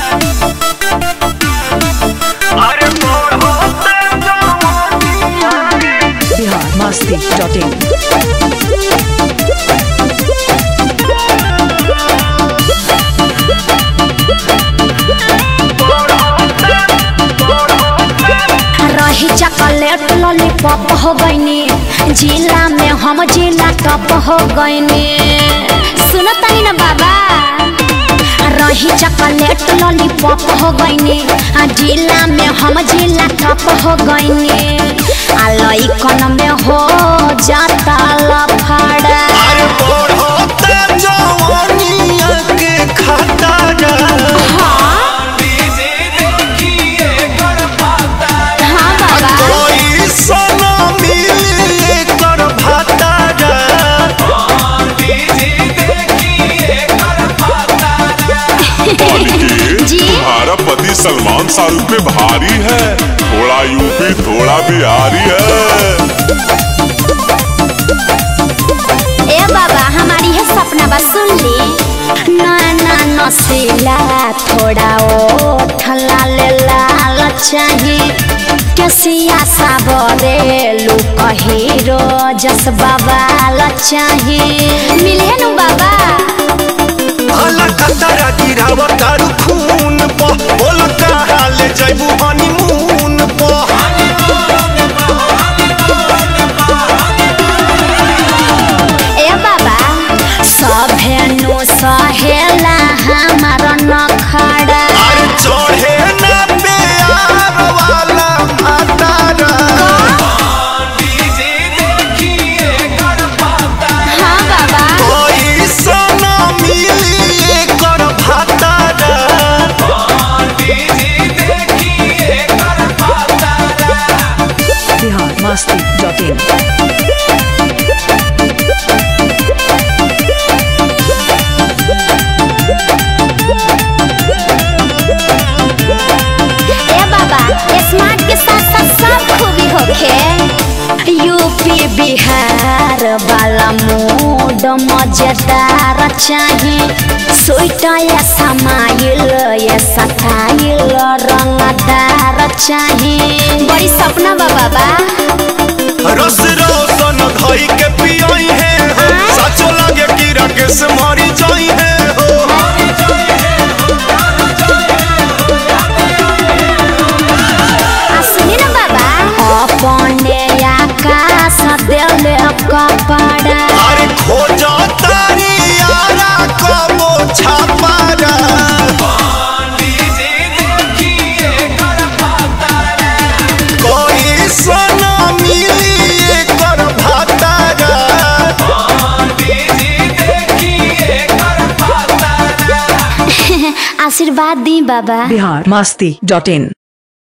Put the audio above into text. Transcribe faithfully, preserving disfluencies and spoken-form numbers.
Bihar Masti dot इन। रही chocolate lollipop हो गईनी, जिला में हम जिला टॉप हो गईनी। सुनो तनी ना बाबा, रही चॉकलेट लॉलीपॉप हो गईनी, जिला में हम जिला टॉप हो गईनी। आलोई कन में हो जाता लफड़ा, अरे बढ़ता जवानिया के खतरा। हाँ हाँ बाबा, कोई सोना मिले कर भतरा। जी तुम्हारा पति सलमान शाहरुख में भारी है, थोड़ा यूपी थोड़ा बिहारी है। ए बाबा हमारी है सपना बस सुन ली। नाना नसीला थोड़ा ओठ लाल लाल चाहिए, कैसिया साबरे लुक हीरो जस बाबा चाहिए। मिले नु बाबा, भला कतरा गिराव तारू खून प, बोल कहाँ ले जाइबू हनीमून प। ए बाबा सभे नु सहेला हमार नखड़ा। अरे चढ़े ना प्यार वाला भतरा। हाँ बाबा, कोई सोना मिले कर भतरा। बिहार मस्ती डॉट इन। ए बाबा स्मार्ट के साथ साथ सब खूबी होखे। यूपी बिहार वाला मूड मजेदार चाहिए, स्वीटर या समाइल या सटाइल रंगदार चाहिए। बड़ी सपना बा बाबा, रस रोशन धई के पियई है हो, साचो लागे कि राकेश मरी जाई है हो। आ सुनी ना बाबा, अपने आकाश दिल कपड़ा। अरे खोजा तारी यारा कबो छापारा। कोई सोना मिली कर भतरा। आशीर्वाद दी बाबा। बिहार मस्ती डॉट इन।